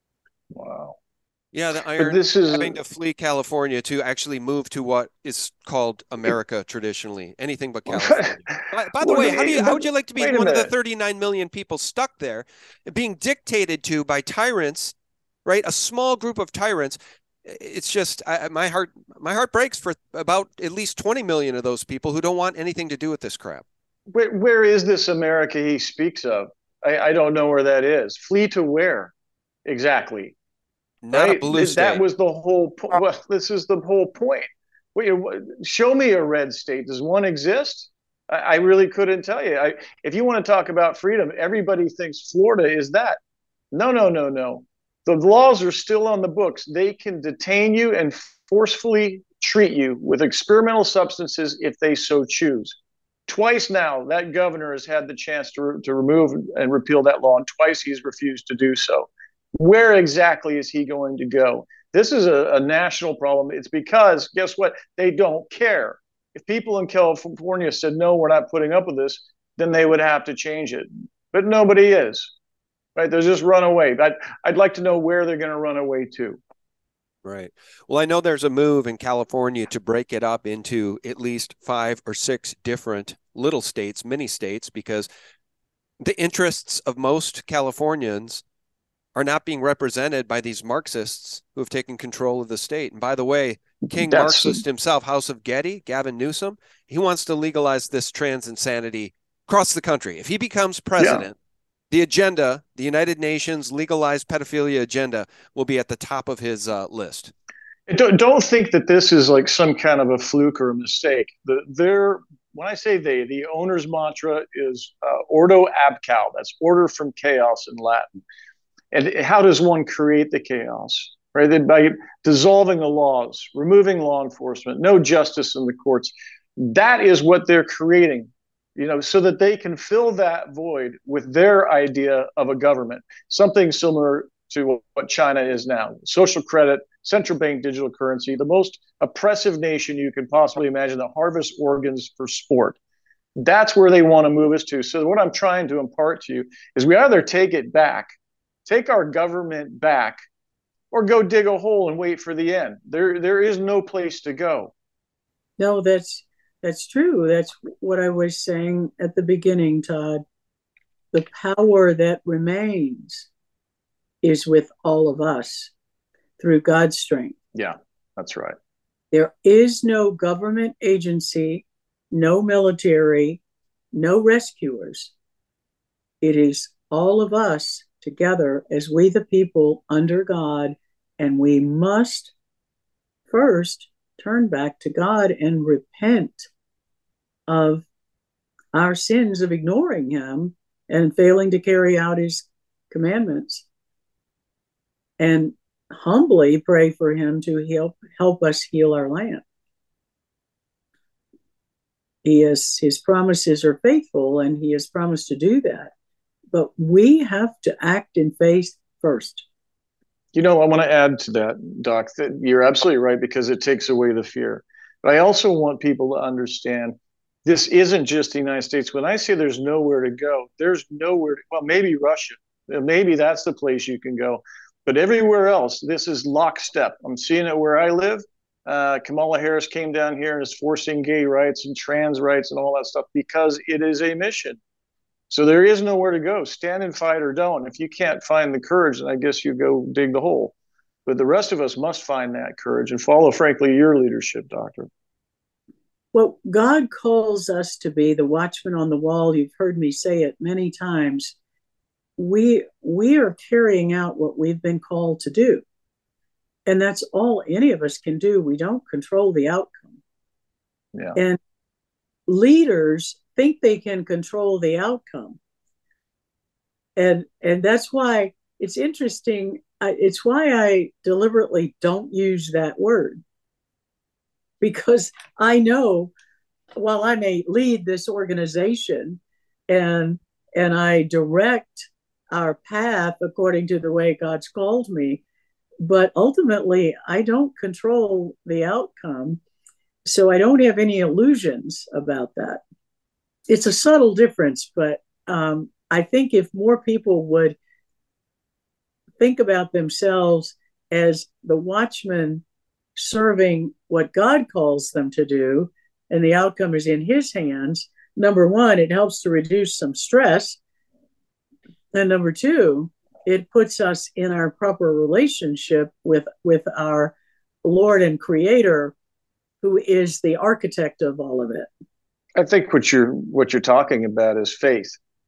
Wow. Yeah, the iron this is- having to flee California to actually move to what is called America traditionally. Anything but California. by, by the Well, way, how, do you, but- how would you like to be wait a one of the minute. thirty-nine million people stuck there, being dictated to by tyrants, right? A small group of tyrants. It's just I, my heart. My heart breaks for about at least twenty million of those people who don't want anything to do with this crap. Where, where is this America he speaks of? I, I don't know where that is. Flee to where exactly? Not right? a blue state. That was the whole point. Well, this is the whole point. Wait, show me a red state. Does one exist? I, I really couldn't tell you. I, if you want to talk about freedom, everybody thinks Florida is that. No, no, no, no. The laws are still on the books. They can detain you and forcefully treat you with experimental substances if they so choose. Twice now, that governor has had the chance to, to remove and repeal that law, and twice he's refused to do so. Where exactly is he going to go? This is a, a national problem. It's because, guess what? They don't care. If people in California said, no, we're not putting up with this, then they would have to change it. But nobody is. Right? They'll just run away. I'd, I'd like to know where they're going to run away to. Right. Well, I know there's a move in California to break it up into at least five or six different little states, mini states, because the interests of most Californians are not being represented by these Marxists who have taken control of the state. And by the way, King That's- Marxist himself, House of Getty, Gavin Newsom, he wants to legalize this trans insanity across the country. If he becomes president, the agenda, the United Nations legalized pedophilia agenda, will be at the top of his uh, list. Don't, don't think that this is like some kind of a fluke or a mistake. The, they're, when I say they, the owner's mantra is uh, Ordo ab cal. That's order from chaos in Latin. And how does one create the chaos? Right? They, by dissolving the laws, removing law enforcement, no justice in the courts. That is what they're creating. You know, so that they can fill that void with their idea of a government, something similar to what China is now. Social credit, central bank digital currency, the most oppressive nation you can possibly imagine that harvests organs for sport. That's where they want to move us to. So what I'm trying to impart to you is we either take it back, take our government back, or go dig a hole and wait for the end. There, there is no place to go. No, that's That's true. That's what I was saying at the beginning, Todd. The power that remains is with all of us through God's strength. Yeah, that's right. There is no government agency, no military, no rescuers. It is all of us together as we the people under God, and we must first turn back to God and repent of our sins of ignoring him and failing to carry out his commandments, and humbly pray for him to help help us heal our land. He is, his promises are faithful, and he has promised to do that. But we have to act in faith first. You know, I want to add to that, Doc, that you're absolutely right, because it takes away the fear. But I also want people to understand this isn't just the United States. When I say there's nowhere to go, there's nowhere to, well, maybe Russia. Maybe that's the place you can go. But everywhere else, this is lockstep. I'm seeing it where I live. Uh, Kamala Harris came down here and is forcing gay rights and trans rights and all that stuff because it is a mission. So there is nowhere to go. Stand and fight or don't. If you can't find the courage, then I guess you go dig the hole. But the rest of us must find that courage and follow, frankly, your leadership, Doctor. Well, God calls us to be the watchman on the wall. You've heard me say it many times. We, we are carrying out what we've been called to do. And that's all any of us can do. We don't control the outcome. Yeah. And leaders think they can control the outcome. And, and that's why it's interesting. It's why I deliberately don't use that word. Because I know, while I may lead this organization and, and I direct our path according to the way God's called me, but ultimately I don't control the outcome. So I don't have any illusions about that. It's a subtle difference, but um, I think if more people would think about themselves as the watchman serving what God calls them to do, and the outcome is in his hands, number one, it helps to reduce some stress. And number two, it puts us in our proper relationship with, with our Lord and Creator, who is the architect of all of it. I think what you're what you're talking about is faith.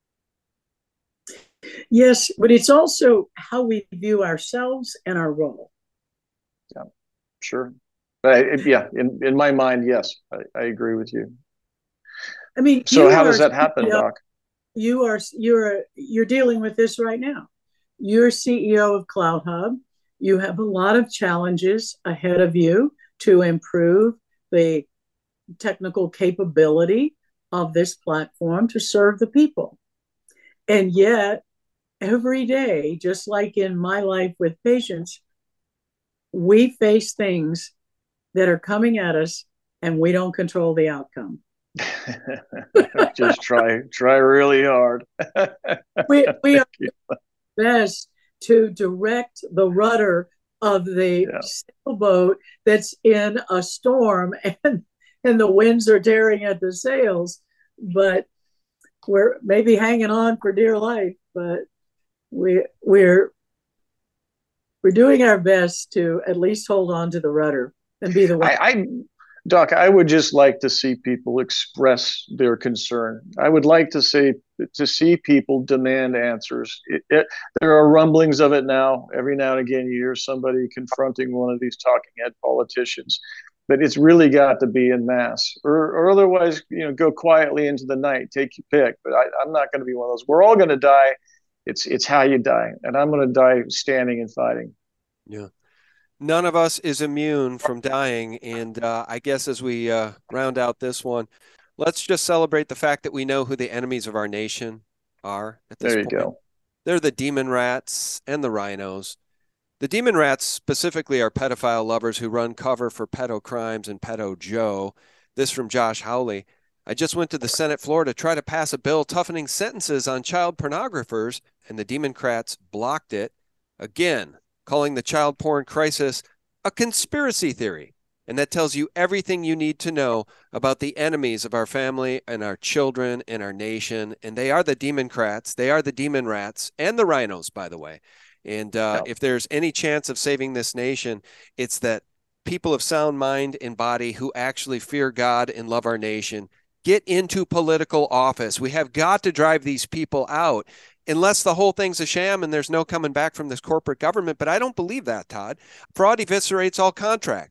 Yes, but it's also how we view ourselves and our role. Yeah, sure. But yeah, in, in my mind, yes, I, I agree with you. I mean, so how does that happen, Doc? You are you're you're dealing with this right now. You're C E O of CloutHub. You have a lot of challenges ahead of you to improve the technical capability of this platform to serve the people. And yet, every day, just like in my life with patients, we face things that are coming at us and we don't control the outcome. Just try try really hard. we we are best to direct the rudder of the yeah. sailboat that's in a storm, and and the winds are tearing at the sails, but we're maybe hanging on for dear life, but we we're we're doing our best to at least hold on to the rudder and be the one. I, I Doc, I would just like to see people express their concern. I would like to see to see people demand answers. It, it, there are rumblings of it now. Every now and again, you hear somebody confronting one of these talking head politicians, but it's really got to be en masse, or, or otherwise, you know, go quietly into the night. Take your pick. But I, I'm not going to be one of those. We're all going to die. It's it's how you die, and I'm going to die standing and fighting. Yeah. None of us is immune from dying. And uh, I guess as we uh, round out this one, let's just celebrate the fact that we know who the enemies of our nation are at this point. There you point. go. They're the demon rats and the rhinos. The demon rats specifically are pedophile lovers who run cover for pedo crimes and pedo Joe. This from Josh Howley. I just went to the Senate floor to try to pass a bill toughening sentences on child pornographers, and the Democrats blocked it. Again, calling the child porn crisis a conspiracy theory. And that tells you everything you need to know about the enemies of our family and our children and our nation. And they are the Democrats. They are the demon rats and the rhinos, by the way. And uh, yeah. if there's any chance of saving this nation, it's that people of sound mind and body who actually fear God and love our nation get into political office. We have got to drive these people out. Unless the whole thing's a sham and there's no coming back from this corporate government. But I don't believe that, Todd. Fraud eviscerates all contracts.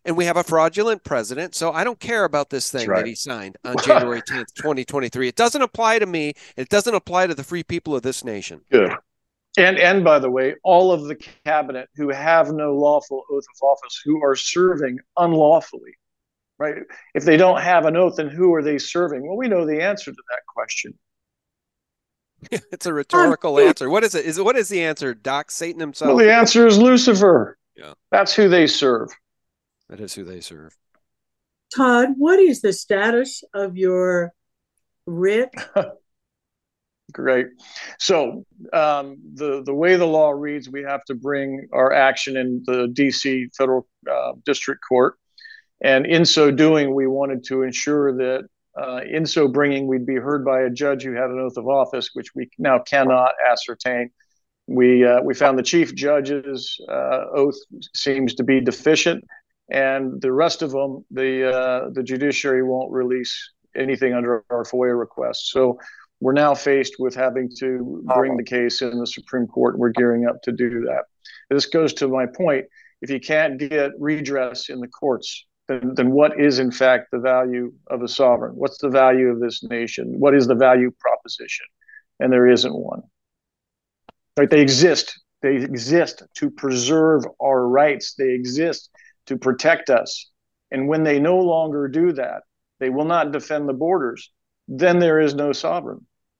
and we have a fraudulent president. So I don't care about this thing right. that he signed on January tenth, twenty twenty-three. It doesn't apply to me. It doesn't apply to the free people of this nation. Good. And, and by the way, all of the cabinet who have no lawful oath of office, who are serving unlawfully, right? If they don't have an oath, then who are they serving? Well, we know the answer to that question. It's a rhetorical answer. What is it? Is it what is the answer, Doc? Satan himself? Well, the answer is Lucifer. Yeah. That's who they serve. That is who they serve. Todd, what is the status of your writ? Great. So um, the, the way the law reads, we have to bring our action in the D C Federal uh, District Court. And in so doing, we wanted to ensure that uh, in so bringing, we'd be heard by a judge who had an oath of office, which we now cannot ascertain. We, uh, we found the chief judge's uh, oath seems to be deficient, and the rest of them, the, uh, the judiciary won't release anything under our FOIA request. So we're now faced with having to bring the case in the Supreme Court, and we're gearing up to do that. This goes to my point. If you can't get redress in the courts, then, then what is in fact the value of a sovereign? What's the value of this nation? What is the value proposition? And there isn't one. Right? They exist. They exist to preserve our rights. They exist to protect us. And when they no longer do that, they will not defend the borders. Then there is no sovereign.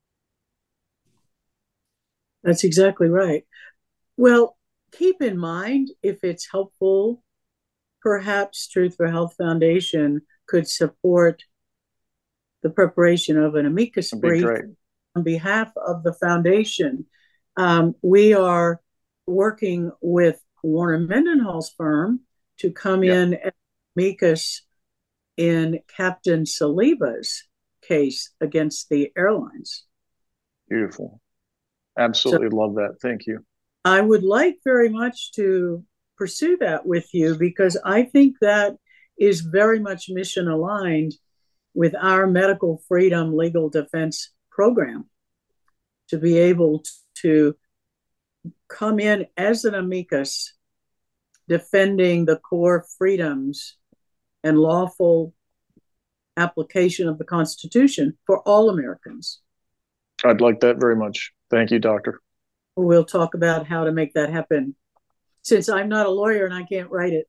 That's exactly right. Well, keep in mind, if it's helpful, perhaps Truth for Health Foundation could support the preparation of an amicus brief on behalf of the foundation. Um, we are working with Warner Mendenhall's firm to come yep. in as amicus in Captain Saliba's case against the airlines. Beautiful. Absolutely so, love that. Thank you. I would like very much to pursue that with you, because I think that is very much mission aligned with our medical freedom legal defense program, to be able to come in as an amicus defending the core freedoms and lawful application of the Constitution for all Americans. I'd like that very much. Thank you, Doctor. We'll talk about how to make that happen, since I'm not a lawyer and I can't write it.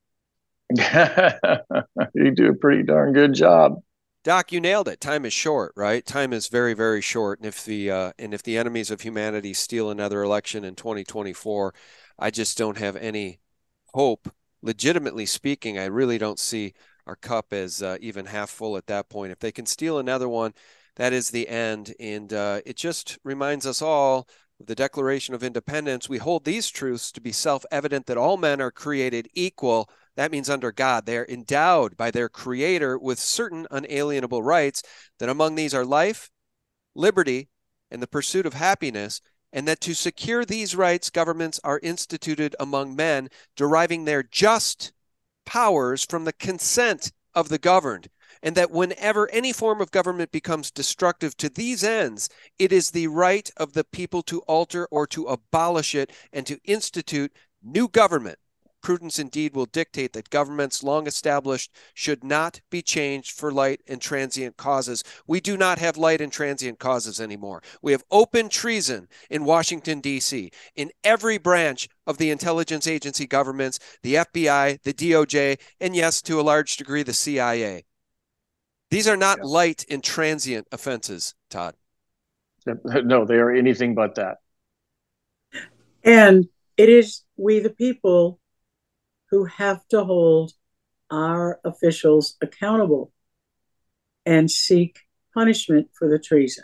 You do a pretty darn good job. Doc, you nailed it. Time is short, right? Time is very, very short. And if the uh, and if the enemies of humanity steal another election in twenty twenty-four, I just don't have any hope. Legitimately speaking, I really don't see our cup as uh, even half full at that point. If they can steal another one, that is the end. And uh, it just reminds us all of the Declaration of Independence. We hold these truths to be self-evident, that all men are created equal. That means under God. They are endowed by their Creator with certain unalienable rights, that among these are life, liberty, and the pursuit of happiness, and that to secure these rights, governments are instituted among men, deriving their just powers from the consent of the governed, and that whenever any form of government becomes destructive to these ends, it is the right of the people to alter or to abolish it and to institute new government. Prudence indeed will dictate that governments long established should not be changed for light and transient causes. We do not have light and transient causes anymore. We have open treason in Washington, D C, in every branch of the intelligence agency governments, the F B I, the D O J, and yes, to a large degree, the C I A. These are not yeah. light and transient offenses, Todd. No, they are anything but that. And it is we the people who have to hold our officials accountable and seek punishment for the treason.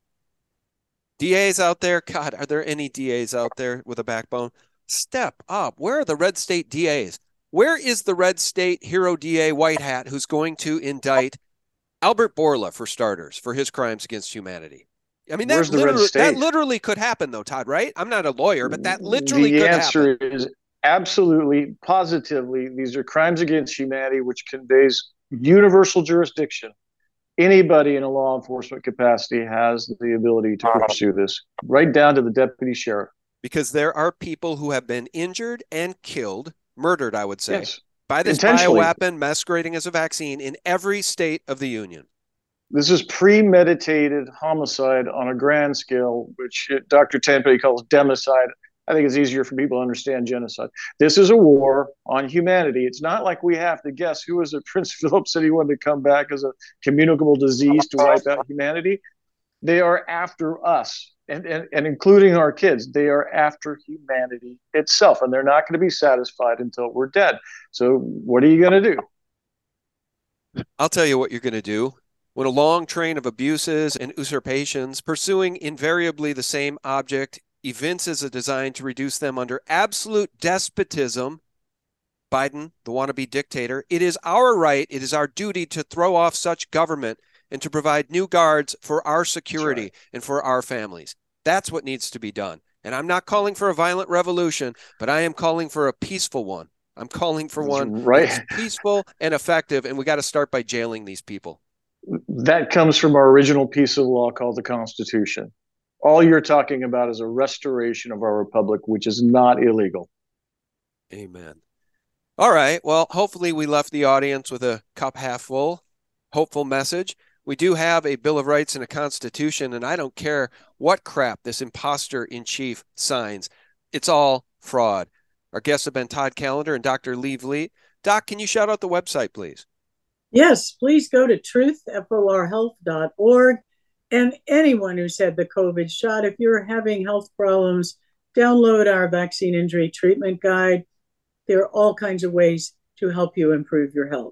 D As out there, God, are there any D As out there with a backbone? Step up. Where are the red state D As? Where is the red state hero D A White Hat who's going to indict Albert Bourla, for starters, for his crimes against humanity? I mean, that literally, that literally could happen, though, Todd, right? I'm not a lawyer, but that literally the could answer happen. Is absolutely, positively, these are crimes against humanity, which conveys universal jurisdiction. Anybody in a law enforcement capacity has the ability to pursue this, right down to the deputy sheriff. Because there are people who have been injured and killed, murdered, I would say, yes. by this bioweapon masquerading as a vaccine in every state of the union. This is premeditated homicide on a grand scale, which Doctor Tenpenny calls democide. I think it's easier for people to understand genocide. This is a war on humanity. It's not like we have to guess who is it. Prince Philip said he wanted to come back as a communicable disease to wipe out humanity. They are after us, and, and, and including our kids. They are after humanity itself, and they're not going to be satisfied until we're dead. So what are you going to do? I'll tell you what you're going to do. When a long train of abuses and usurpations, pursuing invariably the same object, evinces a design to reduce them under absolute despotism, Biden, the wannabe dictator, it is our right, it is our duty to throw off such government and to provide new guards for our security right. and for our families. That's what needs to be done. And I'm not calling for a violent revolution, but I am calling for a peaceful one. I'm calling for one right. that's peaceful and effective, and we got to start by jailing these people. That comes from our original piece of law called the Constitution. All you're talking about is a restoration of our republic, which is not illegal. Amen. All right. Well, hopefully we left the audience with a cup half full, hopeful message. We do have a Bill of Rights and a Constitution, and I don't care what crap this imposter in chief signs. It's all fraud. Our guests have been Todd Callender and Doctor Lee Vliet. Doc, can you shout out the website, please? Yes, please go to truth f o r health dot org. And anyone who's had the COVID shot, if you're having health problems, download our vaccine injury treatment guide. There are all kinds of ways to help you improve your health.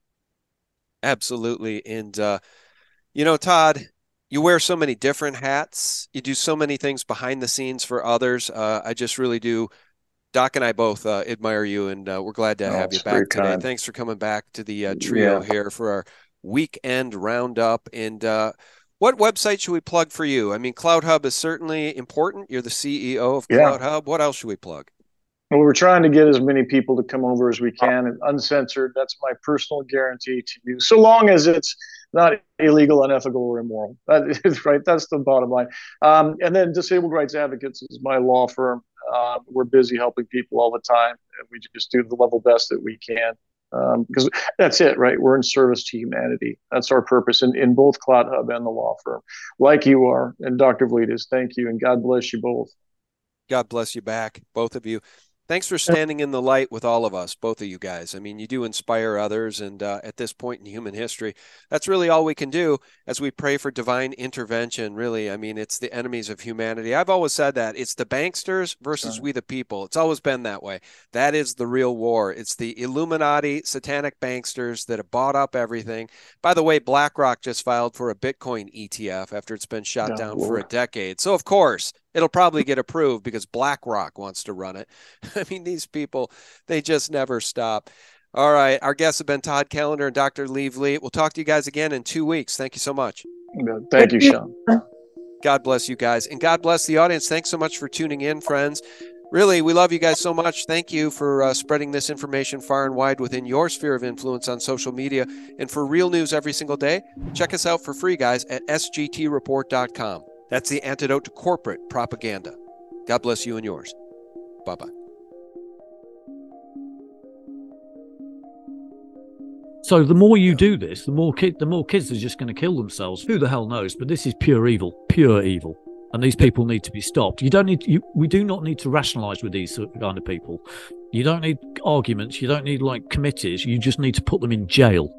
Absolutely. And, uh, you know, Todd, you wear so many different hats. You do so many things behind the scenes for others. Uh, I just really do. Doc and I both uh, admire you, and uh, we're glad to oh, have you back today. Kind. Thanks for coming back to the uh, trio yeah. here for our weekend roundup. And uh, what website should we plug for you? I mean, CloutHub is certainly important. You're the C E O of CloutHub. Yeah. What else should we plug? Well, we're trying to get as many people to come over as we can, and uncensored. That's my personal guarantee to you, so long as it's not illegal, unethical, or immoral. That is right. That's the bottom line. Um, and then Disabled Rights Advocates is my law firm. Uh, we're busy helping people all the time, and we just do the level best that we can. Um, because that's it, right? We're in service to humanity. That's our purpose in, in both CloutHub and the law firm, like you are. And Doctor Vliet is. Thank you, and God bless you both. God bless you back, both of you. Thanks for standing in the light with all of us, both of you guys. I mean, you do inspire others, and uh, at this point in human history, that's really all we can do as we pray for divine intervention, really. I mean, it's the enemies of humanity. I've always said that. It's the banksters versus right. we the people. It's always been that way. That is the real war. It's the Illuminati, satanic banksters that have bought up everything. By the way, BlackRock just filed for a Bitcoin E T F after it's been shot oh, down Lord. for a decade. So, of course, it'll probably get approved because BlackRock wants to run it. I mean, these people, they just never stop. All right. Our guests have been Todd Callender and Doctor Lee Vliet. We'll talk to you guys again in two weeks. Thank you so much. Thank you, Sean. God bless you guys. And God bless the audience. Thanks so much for tuning in, friends. Really, we love you guys so much. Thank you for uh, spreading this information far and wide within your sphere of influence on social media. And for real news every single day, check us out for free, guys, at S G T report dot com. That's the antidote to corporate propaganda. God bless you and yours. Bye-bye. So the more you do this, the more kid, the more kids are just going to kill themselves. Who the hell knows? But this is pure evil, pure evil. And these people need to be stopped. You don't need you. We do not need to rationalize with these kind of people. You don't need arguments. You don't need like committees. You just need to put them in jail.